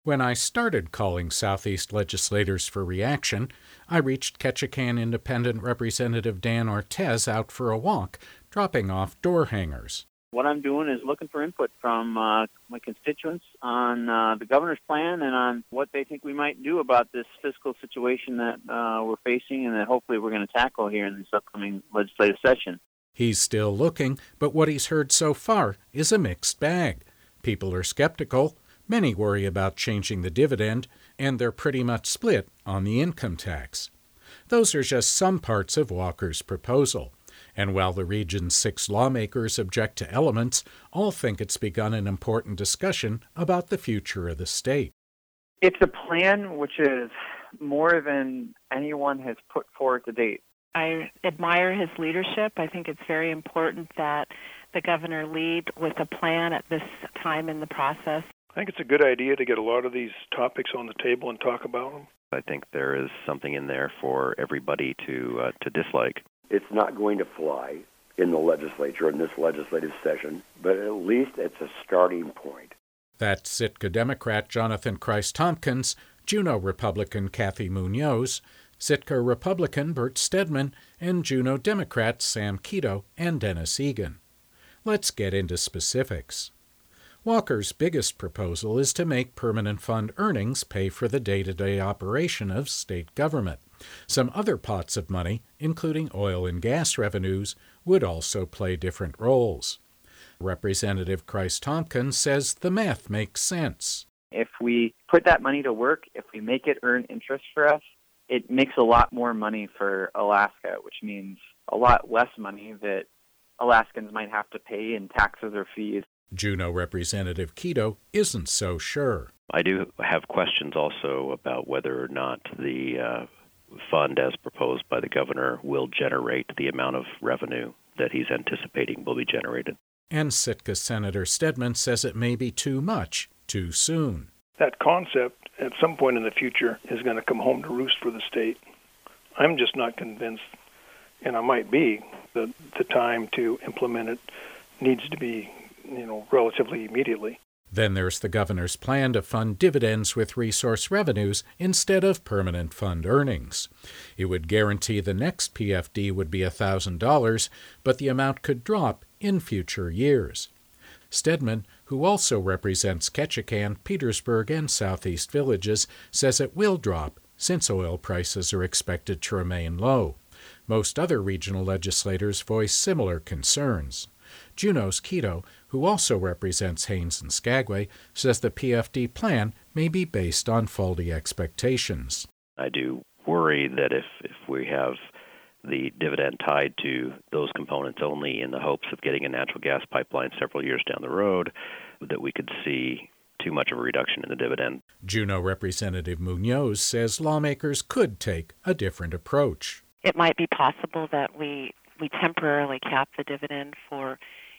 When I started calling Southeast legislators for reaction, I reached Ketchikan Independent Representative Dan Ortez out for a walk, dropping off door hangers. What I'm doing is looking for input from my constituents on the governor's plan and on what they think we might do about this fiscal situation that we're facing and that hopefully we're going to tackle here in this upcoming legislative session. He's still looking, but what he's heard so far is a mixed bag. People are skeptical. Many worry about changing the dividend, and they're pretty much split on the income tax. Those are just some parts of Walker's proposal. And while the region's 6 lawmakers object to elements, all think it's begun an important discussion about the future of the state. It's a plan which is more than anyone has put forward to date. I admire his leadership. I think it's very important that the governor lead with a plan at this time in the process. I think it's a good idea to get a lot of these topics on the table and talk about them. I think there is something in there for everybody to dislike. It's not going to fly in the legislature in this legislative session, but at least it's a starting point. That's Sitka Democrat Jonathan Christ-Tompkins, Juneau Republican Kathy Munoz, Sitka Republican Bert Stedman, and Juneau Democrats Sam Kito and Dennis Egan. Let's get into specifics. Walker's biggest proposal is to make permanent fund earnings pay for the day-to-day operation of state government. Some other pots of money, including oil and gas revenues, would also play different roles. Representative Christ-Tompkins says the math makes sense. If we put that money to work, if we make it earn interest for us, it makes a lot more money for Alaska, which means a lot less money that Alaskans might have to pay in taxes or fees. Juneau Representative Kito isn't so sure. I do have questions also about whether or not the fund as proposed by the governor will generate the amount of revenue that he's anticipating will be generated. And Sitka Senator Stedman says it may be too much, too soon. That concept at some point in the future is going to come home to roost for the state. I'm just not convinced, and I might be, that the time to implement it needs to be relatively immediately. Then there's the governor's plan to fund dividends with resource revenues instead of permanent fund earnings. It would guarantee the next PFD would be $1,000, but the amount could drop in future years. Stedman, who also represents Ketchikan, Petersburg, and Southeast Villages, says it will drop since oil prices are expected to remain low. Most other regional legislators voice similar concerns. Juneau's Kito, who also represents Haines and Skagway, says the PFD plan may be based on faulty expectations. I do worry that if we have the dividend tied to those components only in the hopes of getting a natural gas pipeline several years down the road, that we could see too much of a reduction in the dividend. Juneau Representative Munoz says lawmakers could take a different approach. It might be possible that we temporarily cap the dividend for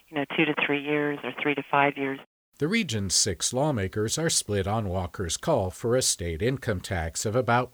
2 to 3 years or 3 to 5 years. The region's 6 lawmakers are split on Walker's call for a state income tax of about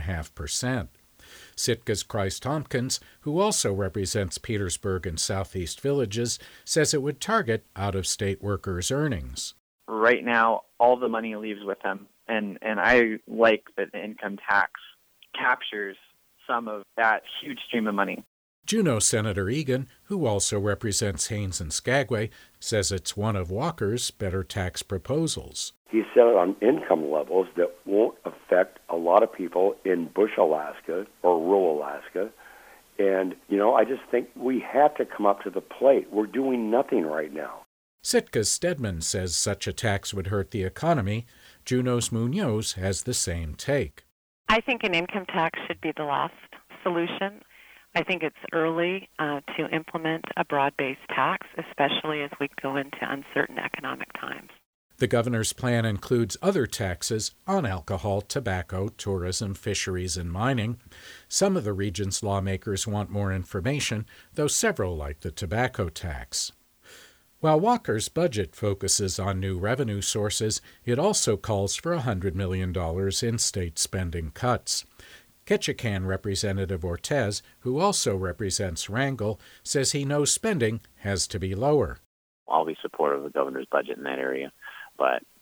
1.5%. Sitka's Christ-Tompkins, who also represents Petersburg and Southeast Villages, says it would target out-of-state workers' earnings. Right now, all the money leaves with them, and I like that the income tax captures some of that huge stream of money. Juneau Senator Egan, who also represents Haines and Skagway, says it's one of Walker's better tax proposals. He set it on income levels that won't affect a lot of people in bush Alaska or rural Alaska. And, I just think we have to come up to the plate. We're doing nothing right now. Sitka's Stedman says such a tax would hurt the economy. Juneau's Munoz has the same take. I think an income tax should be the last solution. I think it's early to implement a broad-based tax, especially as we go into uncertain economic times. The governor's plan includes other taxes on alcohol, tobacco, tourism, fisheries, and mining. Some of the region's lawmakers want more information, though several like the tobacco tax. While Walker's budget focuses on new revenue sources, it also calls for $100 million in state spending cuts. Ketchikan Representative Ortez, who also represents Wrangell, says he knows spending has to be lower. I'll be supportive of the governor's budget in that area, but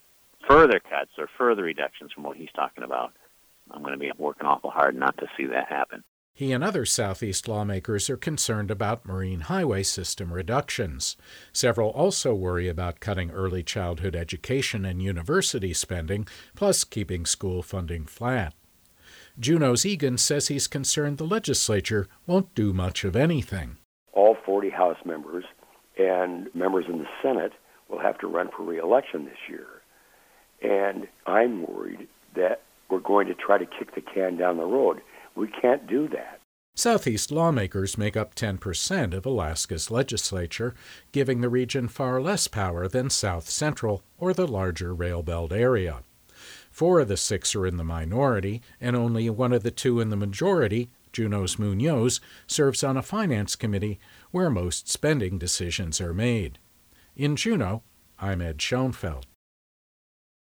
further cuts or further reductions from what he's talking about. I'm going to be working awful hard not to see that happen. He and other Southeast lawmakers are concerned about marine highway system reductions. Several also worry about cutting early childhood education and university spending, plus keeping school funding flat. Juneau's Egan says he's concerned the legislature won't do much of anything. All 40 House members and members in the Senate will have to run for re-election this year. And I'm worried that we're going to try to kick the can down the road. We can't do that. Southeast lawmakers make up 10% of Alaska's legislature, giving the region far less power than South Central or the larger Rail Belt area. 4 of the 6 are in the minority, and only one of the 2 in the majority, Juneau's Munoz, serves on a finance committee where most spending decisions are made. In Juneau, I'm Ed Schoenfeld.